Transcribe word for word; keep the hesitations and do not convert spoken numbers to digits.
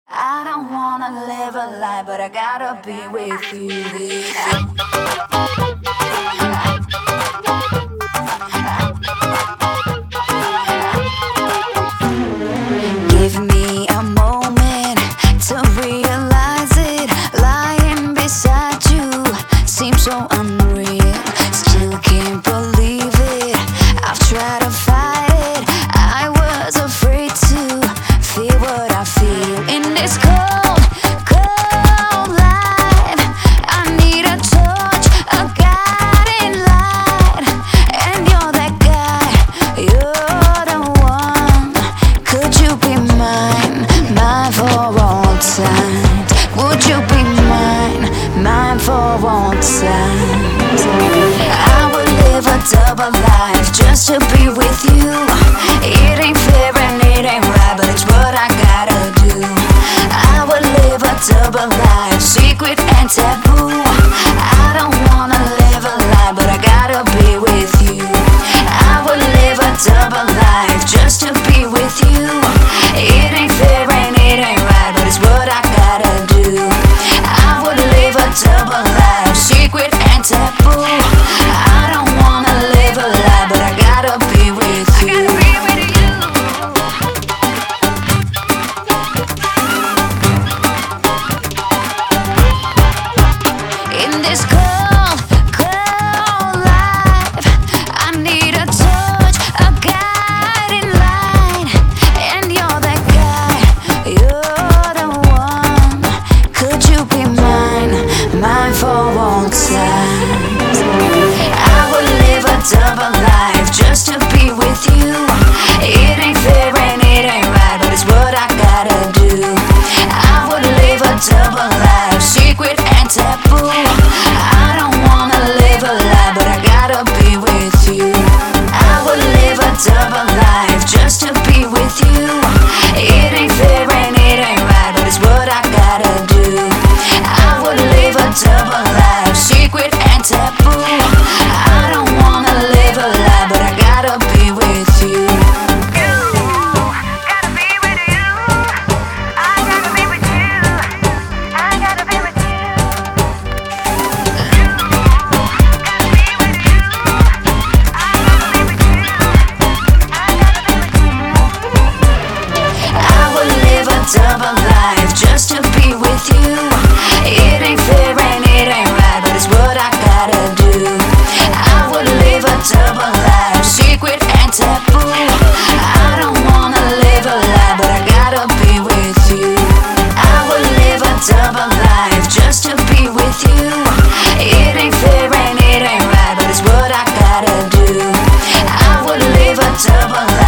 I don't wanna live a lie, but I gotta be with you. Give me a moment to realize it. Lying beside you seems so unreal. Still can't believe it. I've tried to fight it. I was afraid to feel what I feel in this cold, cold life. I need a touch, a guiding light, and you're that guy. You're the one. Could you be mine, mine for all time? Would you be mine, mine for all time? I would live a double life just to be with you. It ain't fair and it ain't right, but it's what I gotta do. I would live a double life, secret and taboo. I don't wanna live a lie, but I gotta be with you. I would live a double life just to be with you. It ain't fair and it ain't right, but it's what I gotta do. I would live a double life, secret and taboo. I don't wanna live a lie, but I gotta be with you. In this cold, cold life, I need a touch, a guiding light, and you're that guy, you're the one. Could you be mine, mine for all time? I would live a double life just to be with you. It ain't fair and it ain't right, but it's what I gotta do. I would live a double life, secret and taboo. I don't wanna live a lie, but I gotta be with you. I would live a double life just to be with you. It ain't fair and it ain't right, but it's what I gotta do. I would live a double life, secret and taboo. I don't wanna live a lie, but I gotta be with you. Double life just to be with you. It ain't fair and it ain't right, but it's what I gotta do. I would live a double life, secret and taboo. I don't wanna live a lie, but I gotta be with you. I would live a double life just to be with you. It ain't fair and it ain't right, but it's what I gotta do. I would live a double life.